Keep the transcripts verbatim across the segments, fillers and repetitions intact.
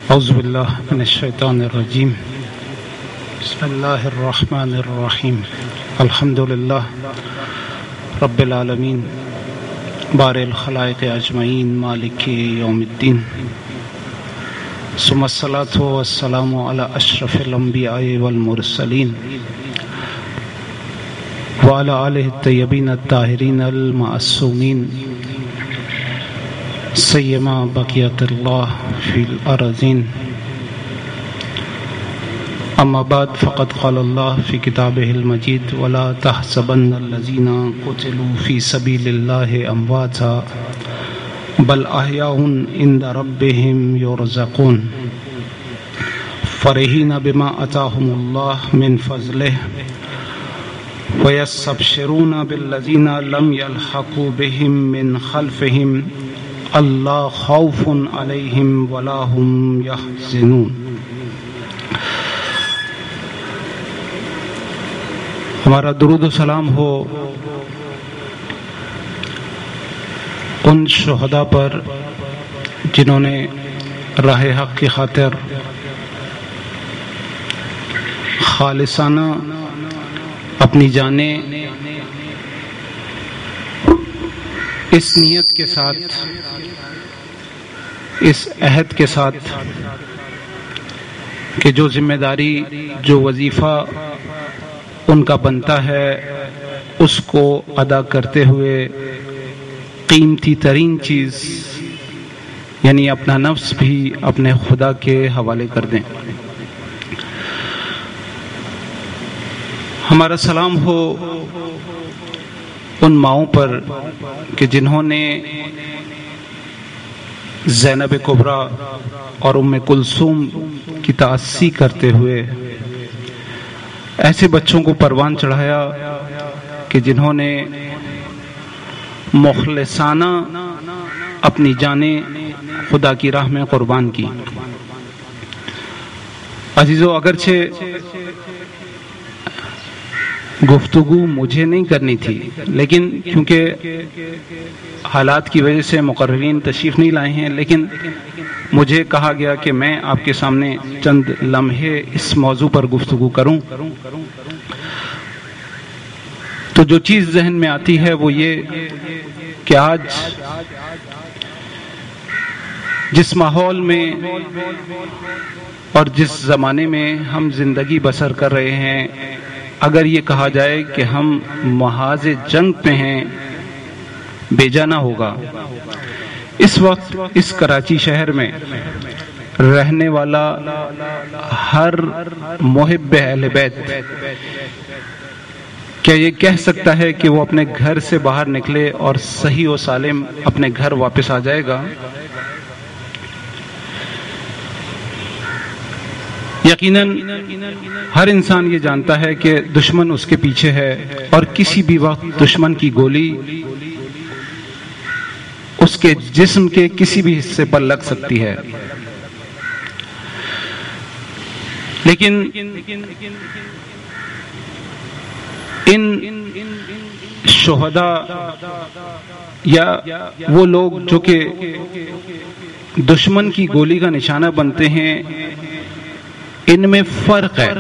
اعوذ باللہ من الشیطان الرجیم بسم اللہ الرحمن الرحیم الحمد للہ رب العالمین بارئ الخلائق اجمعین مالک یوم الدین ثم الصلاۃ والسلام علی اشرف الانبیاء والمرسلین وعلی آلہ الطیبین الطاہرین المعصومین سیما بقیت اللہ فی الارضین اما بعد فقد قال اللہ فی کتابہ المجید ولا تحسبن الذین قتلوا فی سبیل اللہ امواتا بل احیاء عند ربہم یرزقون فرحین بما آتاہم اللہ من فضلہ ویستبشرون بالذین لم یلحقوا بہم من خلفہم اللہ خوف علیہم ولا هم یحزنون۔ ہمارا درود و سلام ہو ان شہداء پر جنہوں نے راہ حق کی خاطر خالصانہ اپنی جانیں اس نیت کے ساتھ، اس عہد کے ساتھ کہ جو ذمہ داری، جو وظیفہ ان کا بنتا ہے اس کو ادا کرتے ہوئے قیمتی ترین چیز یعنی اپنا نفس بھی اپنے خدا کے حوالے کر دیں۔ ہمارا سلام ہو ان ماؤں پر کہ جنہوں نے زینب کبریٰ اور ام کلثوم کی تأسی کرتے ہوئے ایسے بچوں کو پروان چڑھایا کہ جنہوں نے مخلصانہ اپنی جانیں خدا کی راہ میں قربان کی۔ عزیزو، اگرچہ گفتگو مجھے نہیں کرنی تھی، لیکن کیونکہ حالات کی وجہ سے مقررین تشریف نہیں لائے ہیں، لیکن مجھے کہا گیا کہ میں آپ کے سامنے چند لمحے اس موضوع پر گفتگو کروں۔ تو جو چیز ذہن میں آتی ہے وہ یہ کہ آج جس ماحول میں اور جس زمانے میں ہم زندگی بسر کر رہے ہیں، اگر یہ کہا جائے کہ ہم محاذ جنگ پہ ہیں، بیجا نہ ہوگا۔ اس وقت اس کراچی شہر میں رہنے والا ہر محب اہل بیت کیا یہ کہہ سکتا ہے کہ وہ اپنے گھر سے باہر نکلے اور صحیح و سالم اپنے گھر واپس آ جائے گا؟ یقیناً ہر انسان یہ جانتا ہے کہ دشمن اس کے پیچھے ہے اور کسی بھی وقت دشمن کی گولی اس کے جسم کے کسی بھی حصے پر لگ سکتی ہے، لیکن ان شہداء یا وہ لوگ جو کہ دشمن کی گولی کا نشانہ بنتے ہیں، ان میں فرق ہے۔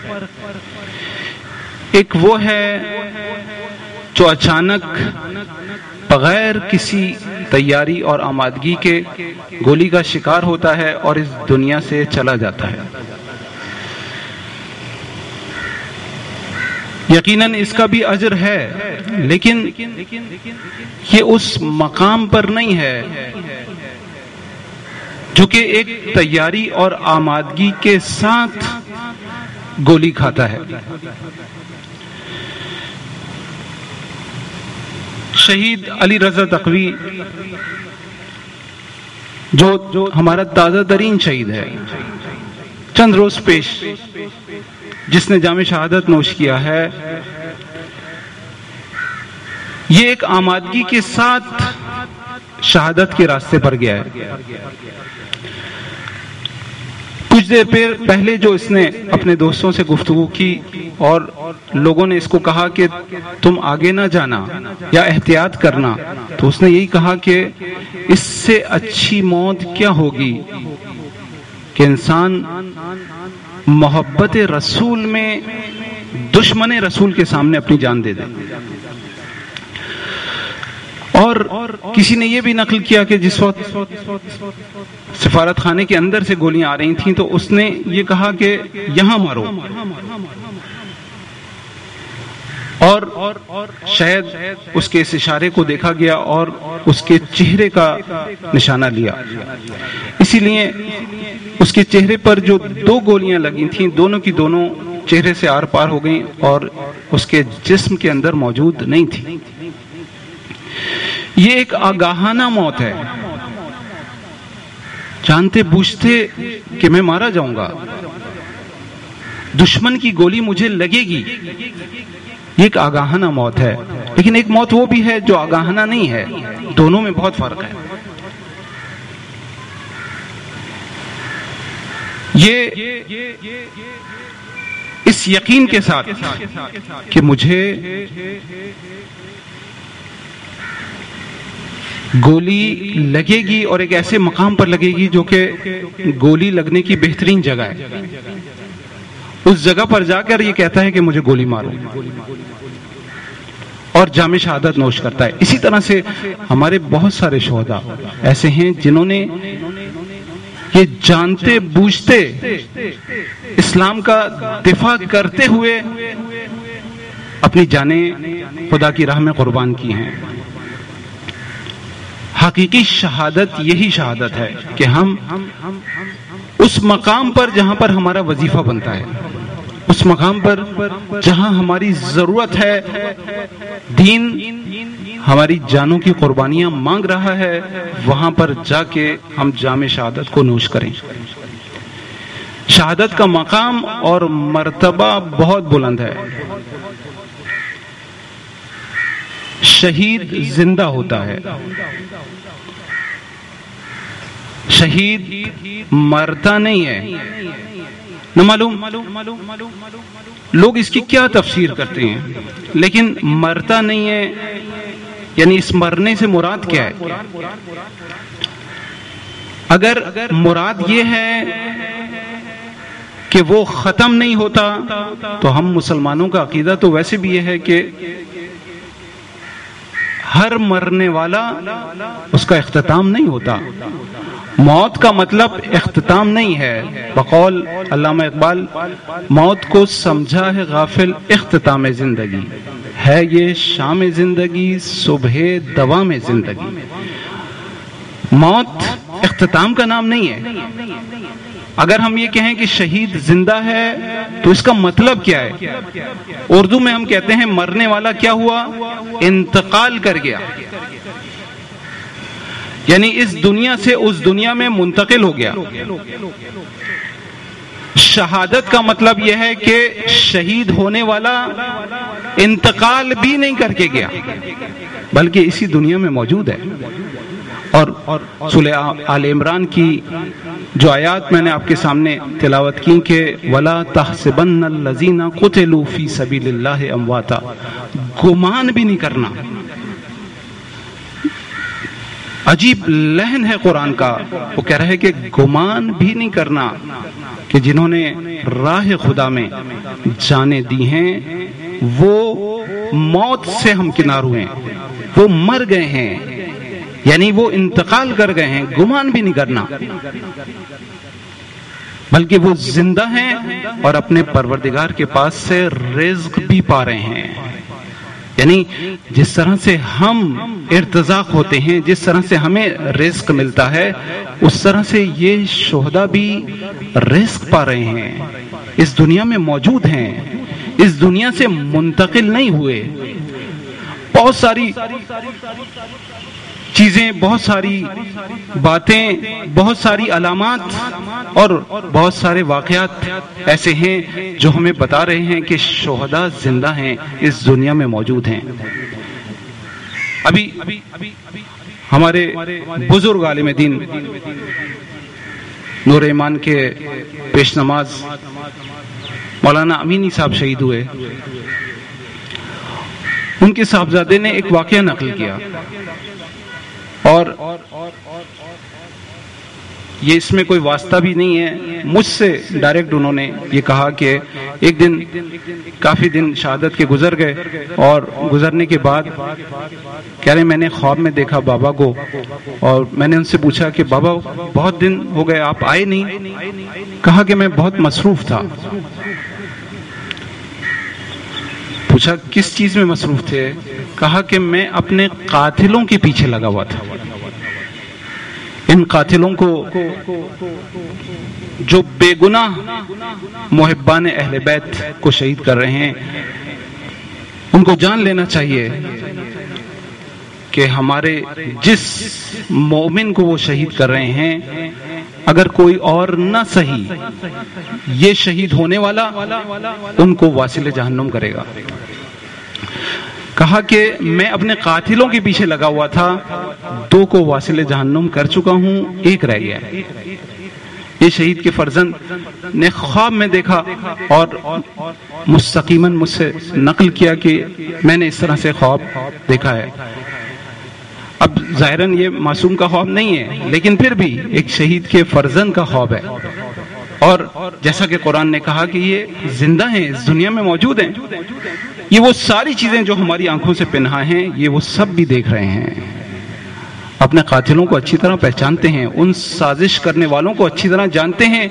ایک وہ ہے جو اچانک بغیر کسی تیاری اور آمادگی کے گولی کا شکار ہوتا ہے اور اس دنیا سے چلا جاتا ہے۔ یقیناً اس کا بھی اجر ہے، لیکن یہ اس مقام پر نہیں ہے جو کہ ایک تیاری اور آمادگی کے ساتھ گولی کھاتا ہے۔ شہید علی رضا تقوی جو ہمارا تازہ ترین شہید ہے، چند روز پیش جس نے جام شہادت نوش کیا ہے، یہ ایک آمادگی کے ساتھ شہادت کے راستے پر گیا ہے۔ کچھ دیر پہلے جو اس نے اپنے دوستوں سے گفتگو کی اور لوگوں نے اس کو کہا کہ تم آگے نہ جانا یا احتیاط کرنا، تو اس نے یہی کہا کہ اس سے اچھی موت کیا ہوگی کہ انسان محبت رسول میں دشمن رسول کے سامنے اپنی جان دے دے. اور کسی نے یہ بھی نقل کیا کہ جس وقت سفارت خانے کے اندر سے گولیاں آ رہی تھیں تو اس نے یہ کہا کہ یہاں مارو، اور شاید اس کے اس اشارے کو دیکھا گیا اور اس کے چہرے کا نشانہ لیا. اسی لیے اس کے چہرے پر جو دو گولیاں لگی تھیں دونوں کی دونوں چہرے سے آر پار ہو گئیں اور اس کے جسم کے اندر موجود نہیں تھی. یہ ایک آگاہانہ موت ہے، جانتے بوجھتے کہ میں مارا جاؤں گا، دشمن کی گولی مجھے لگے گی. یہ ایک آگاہانہ موت ہے. لیکن ایک موت وہ بھی ہے جو آگاہانہ نہیں ہے. دونوں میں بہت فرق ہے. یہ اس یقین کے ساتھ کہ مجھے گولی لگے گی اور ایک ایسے مقام پر لگے گی جو کہ گولی لگنے کی بہترین جگہ ہے، اس جگہ پر جا کر یہ کہتا ہے کہ مجھے گولی مارو اور جام شہادت نوش کرتا ہے. اسی طرح سے ہمارے بہت سارے شہداء ایسے ہیں جنہوں نے یہ جانتے بوجھتے اسلام کا دفاع کرتے ہوئے اپنی جانیں خدا کی راہ میں قربان کی ہیں. حقیقی شہادت یہی شہادت ہے کہ ہم اس مقام پر جہاں پر ہمارا وظیفہ بنتا ہے، اس مقام پر جہاں ہماری ضرورت ہے، دین ہماری جانوں کی قربانیاں مانگ رہا ہے، وہاں پر جا کے ہم جام شہادت کو نوش کریں. شہادت کا مقام اور مرتبہ بہت بلند ہے. شہید زندہ ہوتا ہے، شہید مرتا نہیں ہے. نہ معلوم لوگ اس کی کیا تفسیر کرتے ہیں، لیکن مرتا نہیں ہے یعنی اس مرنے سے مراد کیا ہے؟ اگر مراد یہ ہے کہ وہ ختم نہیں ہوتا تو ہم مسلمانوں کا عقیدہ تو ویسے بھی یہ ہے کہ ہر مرنے والا اس کا اختتام نہیں ہوتا. موت کا مطلب اختتام نہیں ہے. بقول علامہ اقبال، موت کو سمجھا ہے غافل اختتام زندگی، ہے یہ شام زندگی صبح دوام زندگی. موت اختتام کا نام نہیں ہے. اگر ہم یہ کہیں کہ شہید زندہ ہے تو اس کا مطلب کیا ہے؟ اردو میں ہم کہتے ہیں مرنے والا کیا ہوا؟ انتقال کر گیا، یعنی اس دنیا سے اس دنیا میں منتقل ہو گیا. شہادت کا مطلب یہ ہے کہ شہید ہونے والا انتقال بھی نہیں کر کے گیا بلکہ اسی دنیا میں موجود ہے. اور سورہ آل عمران کی جو آیات میں نے آپ کے سامنے تلاوت کی کہ وَلَا تَحْسَبَنَّ الَّذِينَ قُتِلُوا فِي سَبِيلِ اللَّهِ أَمْوَاتًا، گمان بھی نہیں کرنا. عجیب لحن ہے قرآن کا. وہ کہہ رہا ہے کہ گمان بھی نہیں کرنا کہ جنہوں نے راہ خدا میں جانیں دی ہیں وہ موت سے ہمکنار ہوئے ہیں، وہ مر گئے ہیں، یعنی وہ انتقال کر گئے ہیں. گمان بھی نہیں کرنا بلکہ وہ زندہ ہیں اور اپنے پروردگار کے پاس سے رزق بھی پا رہے ہیں. یعنی جس طرح سے ہم ارتزاق ہوتے ہیں، جس طرح سے ہمیں رزق ملتا ہے، اس طرح سے یہ شہداء بھی رزق پا رہے ہیں، اس دنیا میں موجود ہیں، اس دنیا سے منتقل نہیں ہوئے. بہت ساری چیزیں، بہت ساری باتیں، بہت ساری علامات اور بہت سارے واقعات ایسے ہیں جو ہمیں بتا رہے ہیں کہ شہداء زندہ ہیں، اس دنیا میں موجود ہیں. ابھی ہمارے بزرگ عالم دین نور ایمان کے پیش نماز مولانا امینی صاحب شہید ہوئے. ان کے صاحبزادے نے ایک واقعہ نقل کیا اور یہ اس میں کوئی واسطہ بھی نہیں ہے، مجھ سے ڈائریکٹ انہوں نے یہ کہا کہ ایک دن کافی دن شہادت کے گزر گئے، اور گزرنے کے بعد کہہ رہے میں نے خواب میں دیکھا بابا کو، اور میں نے ان سے پوچھا کہ بابا بہت دن ہو گئے آپ آئے نہیں؟ کہا کہ میں بہت مصروف تھا۔ پوچھا کس چیز میں مصروف تھے؟ کہا کہ میں اپنے قاتلوں کے پیچھے لگا ہوا تھا، ان قاتلوں کو جو بے گناہ محبان اہل بیت کو شہید کر رہے ہیں، ان کو جان لینا چاہیے کہ ہمارے جس مومن کو وہ شہید کر رہے ہیں، اگر کوئی اور نہ صحیح یہ شہید ہونے والا ان کو واصل جہنم کرے گا۔ کہا کہ میں اپنے قاتلوں کے پیچھے لگا ہوا تھا، دو کو واصل جہنم کر چکا ہوں، ایک رہ گیا ہے۔ یہ شہید کے فرزند نے خواب میں دیکھا اور مستقیماً مجھ سے نقل کیا کہ میں نے اس طرح سے خواب دیکھا ہے۔ اب ظاہراً یہ معصوم کا خواب نہیں ہے، لیکن پھر بھی ایک شہید کے فرزند کا خواب ہے، اور جیسا کہ قرآن نے کہا کہ یہ زندہ ہیں، اس دنیا میں موجود ہیں، یہ وہ ساری چیزیں جو ہماری آنکھوں سے پنہا ہیں یہ وہ سب بھی دیکھ رہے ہیں، اپنے قاتلوں کو اچھی طرح پہچانتے ہیں، ان سازش کرنے والوں کو اچھی طرح جانتے ہیں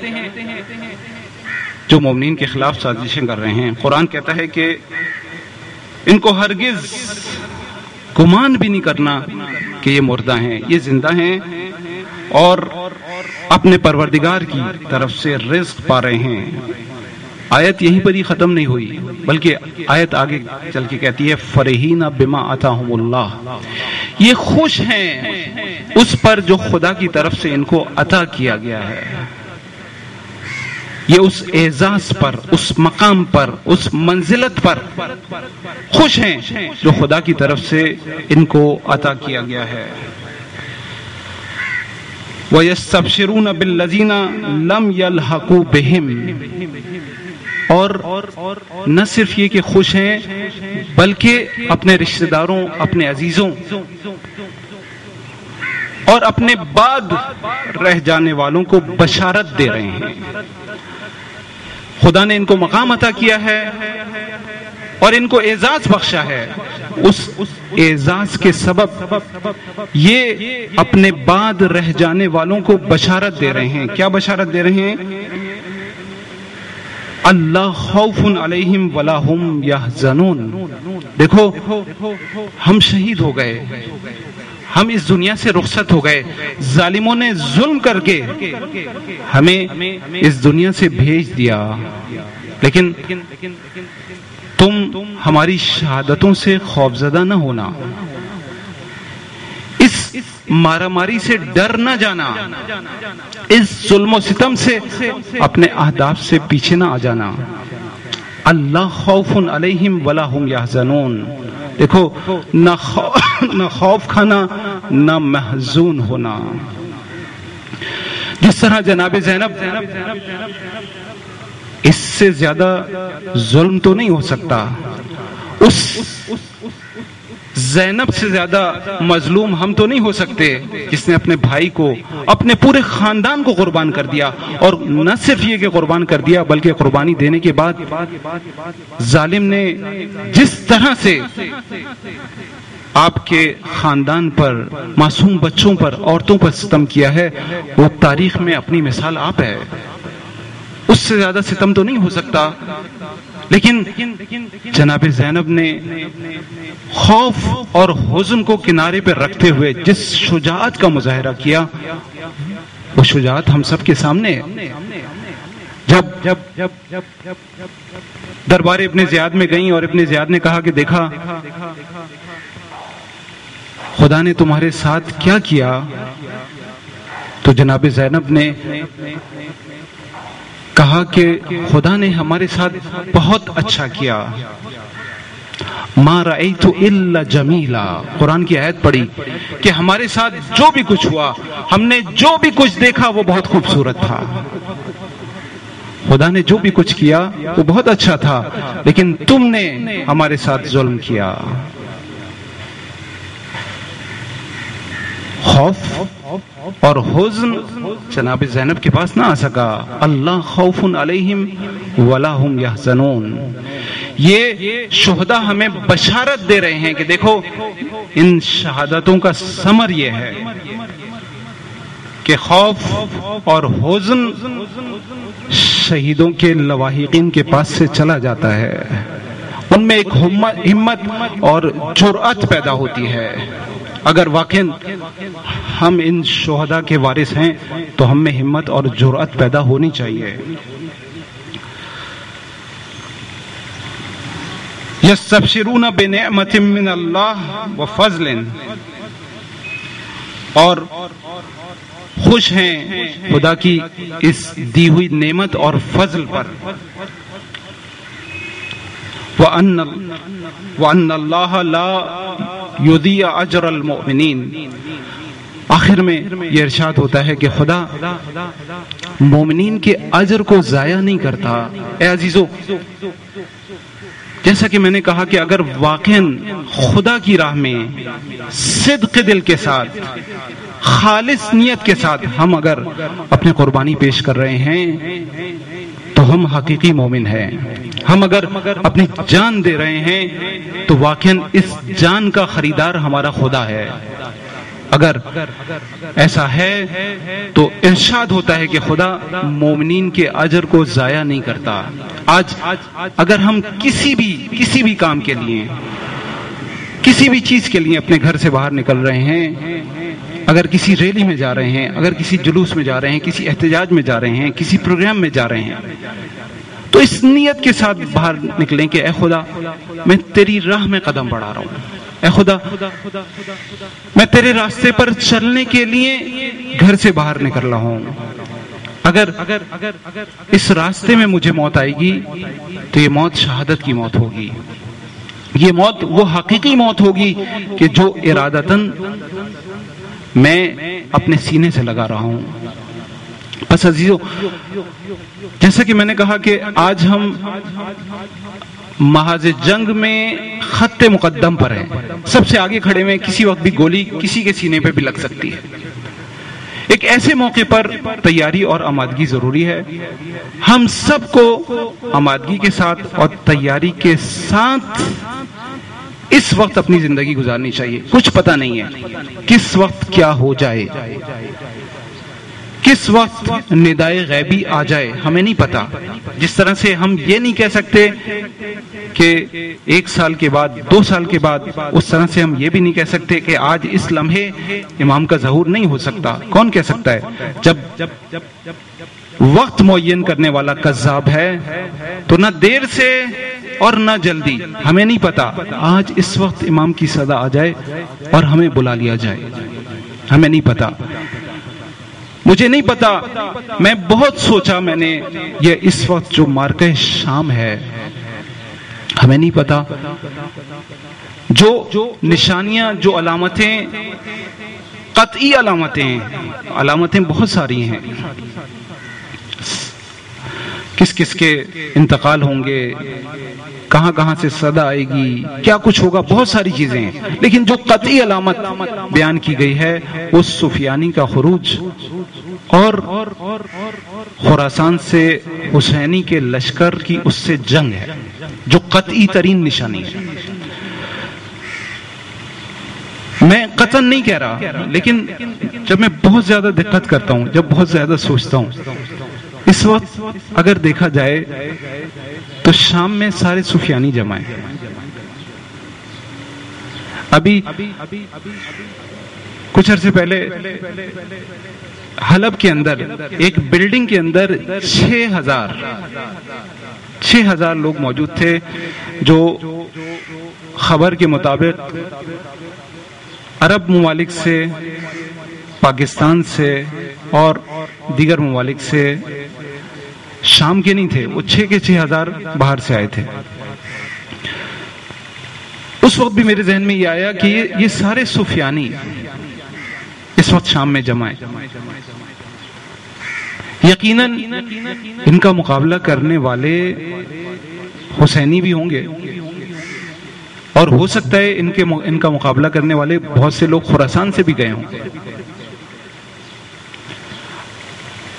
جو مومنین کے خلاف سازشیں کر رہے ہیں۔ قرآن کہتا ہے کہ ان کو ہرگز گمان بھی نہیں کرنا کہ یہ مردہ ہیں، یہ زندہ ہیں اور اپنے پروردگار کی طرف سے رزق پا رہے ہیں۔ آیت یہیں پر ہی ختم نہیں ہوئی، بلکہ آیت آگے چل کے کہتی ہے فرحین بما آتاہم اللہ، یہ خوش ہیں اس پر جو خدا کی طرف سے ان کو عطا کیا گیا ہے، یہ اس اعزاز پر، اس مقام پر، اس منزلت پر خوش ہیں جو خدا کی طرف سے ان کو عطا کیا گیا ہے۔ وَيَسْتَبْشِرُونَ بِالَّذِينَ لَمْ يَلْحَقُوا بِهِمْ، اور نہ صرف یہ کہ خوش ہیں بلکہ اپنے رشتہ داروں، اپنے عزیزوں اور اپنے بعد رہ جانے والوں کو بشارت دے رہے ہیں۔ خدا نے ان کو مقام عطا کیا ہے اور ان کو اعزاز بخشا ہے، اس اعزاز کے سبب یہ اپنے بعد رہ جانے والوں کو بشارت دے رہے ہیں۔ کیا بشارت دے رہے ہیں؟ اللہ خوف علیہم ولا ہم یحزنون، دیکھو ہم شہید ہو گئے، ہم اس دنیا سے رخصت ہو گئے، ظالموں نے ظلم کر کے ہمیں اس دنیا سے بھیج دیا، لیکن تم ہماری شہادتوں سے خوفزدہ نہ ہونا، اس مارا ماری سے ڈر نہ جانا، اس ظلم و ستم سے اپنے اہداف سے پیچھے نہ آ جانا۔ اللہ خوف علیہم ولا ہم یحزنون، دیکھو نہ خوف کھانا نہ محزون ہونا۔ جس طرح جناب زینب، اس سے زیادہ ظلم تو نہیں ہو سکتا، اس زینب سے زیادہ مظلوم ہم تو نہیں ہو سکتے جس نے اپنے بھائی کو، اپنے پورے خاندان کو قربان کر دیا، اور نہ صرف یہ کہ قربان کر دیا بلکہ قربانی دینے کے بعد ظالم نے جس طرح سے آپ کے خاندان پر، معصوم بچوں پر، عورتوں پر ستم کیا ہے، وہ تاریخ میں اپنی مثال آپ ہے، اس سے زیادہ ستم تو نہیں ہو سکتا۔ لیکن جناب زینب نے خوف اور حزن کو کنارے پہ رکھتے ہوئے جس شجاعت کا مظاہرہ کیا، وہ شجاعت ہم سب کے سامنے ہے۔ جب دربار ابن زیاد میں گئیں اور ابن زیاد نے کہا کہ دیکھا خدا نے تمہارے ساتھ کیا کیا، تو جناب زینب نے کہا کہ خدا نے ہمارے ساتھ بہت اچھا کیا، ما رأیت الا جمیلا، قرآن کی آیت پڑھی کہ ہمارے ساتھ جو بھی کچھ ہوا، ہم نے جو بھی کچھ دیکھا وہ بہت خوبصورت تھا، خدا نے جو بھی کچھ کیا وہ بہت اچھا تھا، لیکن تم نے ہمارے ساتھ ظلم کیا۔ خوف اور حزن جناب زینب کے پاس نہ آ سکا. اللہ خوف علیہم ولا ہم یحزنون. یہ شہداء ہمیں بشارت دے رہے ہیں کہ دیکھو ان شہادتوں کا ثمر یہ ہے کہ خوف اور حزن شہیدوں کے لواحقین کے پاس سے چلا جاتا ہے. ان میں ایک ہمت اور جرأت پیدا ہوتی ہے. اگر واقعا ہم ان شہداء کے وارث ہیں تو ہم میں ہمت اور جرأت پیدا ہونی چاہیے. یستبشرون بنعمت من اللہ وفضل، اور خوش ہیں خدا کی اس دی ہوئی نعمت اور فضل پر. وَأَنَّ وَأَنَّ اللَّهَ لَا يُضِيعُ أَجْرَ الْمُؤْمِنِينَ. آخر میں یہ ارشاد ہوتا ہے کہ خدا مومنین کے اجر کو ضائع نہیں کرتا. اے عزیزو، جیسا کہ میں نے کہا کہ اگر واقعاً خدا کی راہ میں صدق دل کے ساتھ، خالص نیت کے ساتھ ہم اگر اپنی قربانی پیش کر رہے ہیں تو ہم حقیقی مومن ہیں. ہم اگر اپنی جان دے رہے ہیں تو واقعاً اس جان کا خریدار ہمارا خدا ہے. اگر ایسا ہے تو ارشاد ہوتا ہے کہ خدا مومنین کے اجر کو ضائع نہیں کرتا. آج اگر ہم کسی بھی کسی بھی کام کے لیے، کسی بھی چیز کے لیے اپنے گھر سے باہر نکل رہے ہیں، اگر کسی ریلی میں جا رہے ہیں، اگر کسی جلوس میں جا رہے ہیں، کسی احتجاج میں جا رہے ہیں، کسی پروگرام میں جا رہے ہیں، تو اس نیت کے ساتھ باہر نکلیں کہ اے خدا میں تیری راہ میں قدم بڑھا رہا ہوں. اے خدا میں تیرے راستے پر چلنے کے لیے گھر سے باہر نکل رہا ہوں. اگر اس راستے میں مجھے موت آئے گی تو یہ موت شہادت کی موت ہوگی. یہ موت وہ حقیقی موت ہوگی کہ جو ارادتاً میں اپنے سینے سے لگا رہا ہوں. بس عزیزو، جیسا کہ میں نے کہا کہ آج ہم محاذ جنگ میں خط مقدم پر ہیں، سب سے آگے کھڑے میں، کسی وقت بھی گولی کسی کے سینے پہ بھی لگ سکتی ہے. ایک ایسے موقع پر تیاری اور آمادگی ضروری ہے. ہم سب کو آمادگی کے ساتھ اور تیاری کے ساتھ اس وقت اپنی زندگی گزارنی چاہیے. کچھ پتہ نہیں ہے کس وقت کیا ہو جائے، کس وقت ندائے غیبی آ جائے، ہمیں نہیں پتا. جس طرح سے ہم یہ نہیں کہہ سکتے کہ ایک سال کے بعد، دو سال کے بعد، اس طرح سے ہم یہ بھی نہیں کہہ سکتے کہ آج اس لمحے امام کا ظہور نہیں ہو سکتا. کون کہہ سکتا ہے؟ جب وقت معین کرنے والا کذاب ہے تو نہ دیر سے اور نہ جلدی. ہمیں نہیں پتا آج اس وقت امام کی صدا آ جائے اور ہمیں بلا لیا جائے. ہمیں نہیں پتا، مجھے نہیں پتا. میں بہت سوچا میں نے، یہ اس وقت جو مارکہ شام ہے، ہمیں نہیں پتا. جو نشانیاں، جو علامتیں، قطعی علامتیں علامتیں بہت ساری ہیں. کس کس کے انتقال ہوں گے، کہاں کہاں سے صدا آئے گی، کیا کچھ ہوگا، بہت ساری چیزیں ہیں. لیکن جو قطعی علامت بیان کی گئی ہے وہ سفیانی کا خروج اور خراسان سے حسینی کے لشکر کی اس سے جنگ ہے، جو قطعی ترین نشانی ہے. میں قطعاً نہیں کہہ رہا، لیکن جب میں بہت زیادہ دقت کرتا ہوں، جب بہت زیادہ سوچتا ہوں، اس وقت اگر دیکھا جائے تو شام میں سارے سفیانی جمع ہیں. ابھی کچھ عرصے پہلے حلب کے اندر ایک بلڈنگ کے اندر چھ ہزار چھ ہزار لوگ موجود تھے، جو خبر کے مطابق عرب ممالک سے، پاکستان سے اور دیگر ممالک سے، شام کے نہیں تھے. وہ چھ کے چھ ہزار باہر سے آئے تھے. اس وقت بھی میرے ذہن میں یہ آیا کہ یہ یہ سارے سفیانی اس وقت شام میں جمع ہیں. یقیناً ان کا مقابلہ کرنے والے حسینی بھی ہوں گے، اور ہو سکتا ہے ان کے ان کا مقابلہ کرنے والے بہت سے لوگ خراسان سے بھی گئے ہوں.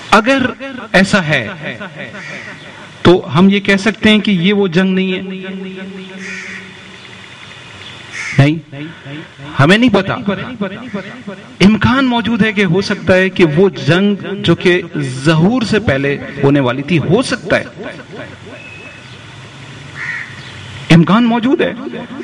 اگر ایسا ہے تو ہم یہ کہہ سکتے ہیں کہ یہ وہ جنگ نہیں ہے؟ نہیں، ہمیں نہیں پتا. امکان موجود ہے کہ ہو سکتا ہے کہ وہ جنگ جو کہ ظہور سے پہلے ہونے والی تھی، ہو سکتا ہے، امکان موجود ہے.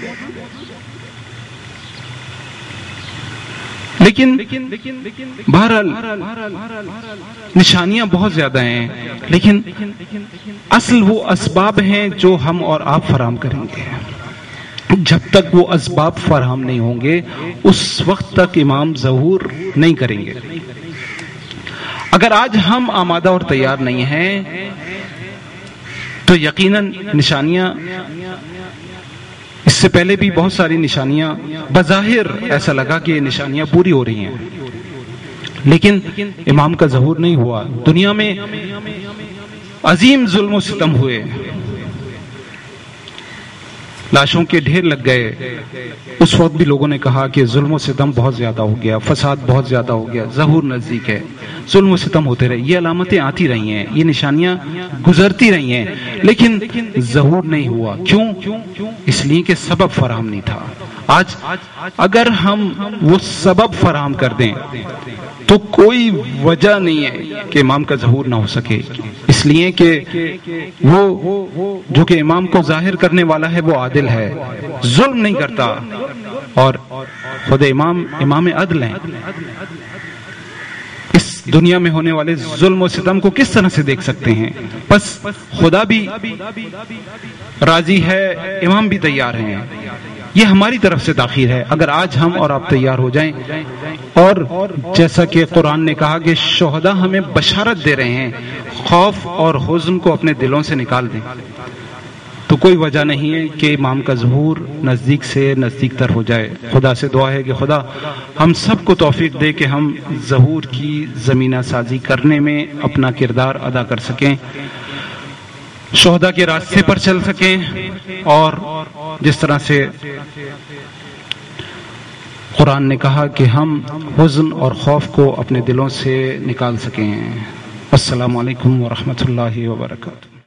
لیکن بہرحال نشانیاں بہت زیادہ ہیں، لیکن اصل وہ اسباب ہیں جو ہم اور آپ فراہم کریں گے. جب تک وہ اسباب فراہم نہیں ہوں گے اس وقت تک امام ظہور نہیں کریں گے. اگر آج ہم آمادہ اور تیار نہیں ہیں تو یقیناً نشانیاں، اس سے پہلے بھی بہت ساری نشانیاں بظاہر ایسا لگا کہ یہ نشانیاں پوری ہو رہی ہیں، لیکن امام کا ظہور نہیں ہوا. دنیا میں عظیم ظلم و ستم ہوئے، لاشوں کے ڈھیر لگ گئے. اس وقت بھی لوگوں نے کہا کہ ظلم و ستم بہت زیادہ ہو گیا، فساد بہت زیادہ ہو گیا، ظہور نزدیک ہے. ظلم و ستم ہوتے رہے، یہ علامتیں آتی رہی ہیں، یہ نشانیاں گزرتی رہی ہیں، لیکن ظہور نہیں ہوا. کیوں؟ اس لیے کہ سبب فراہم نہیں تھا. آج اگر ہم وہ سبب فراہم کر دیں تو کوئی وجہ نہیں ہے کہ امام کا ظہور نہ ہو سکے، اس لیے کہ وہ جو کہ امام کو ظاہر کرنے والا ہے وہ عادل ہے، ظلم نہیں کرتا، اور خود امام امام عدل ہیں. اس دنیا میں ہونے والے ظلم و ستم کو کس طرح سے دیکھ سکتے ہیں؟ بس خدا بھی راضی ہے، امام بھی تیار ہیں. یہ ہماری طرف سے تاخیر ہے. اگر آج ہم اور آپ تیار ہو جائیں، اور جیسا کہ قرآن نے کہا کہ شہداء ہمیں بشارت دے رہے ہیں، خوف اور حزن کو اپنے دلوں سے نکال دیں، تو کوئی وجہ نہیں ہے کہ امام کا ظہور نزدیک سے نزدیک تر ہو جائے. خدا سے دعا ہے کہ خدا ہم سب کو توفیق دے کہ ہم ظہور کی زمینہ سازی کرنے میں اپنا کردار ادا کر سکیں، شہداء کے راستے پر چل سکیں، اور جس طرح سے قرآن نے کہا کہ ہم حزن اور خوف کو اپنے دلوں سے نکال سکیں. السلام علیکم ورحمۃ اللہ وبرکاتہ.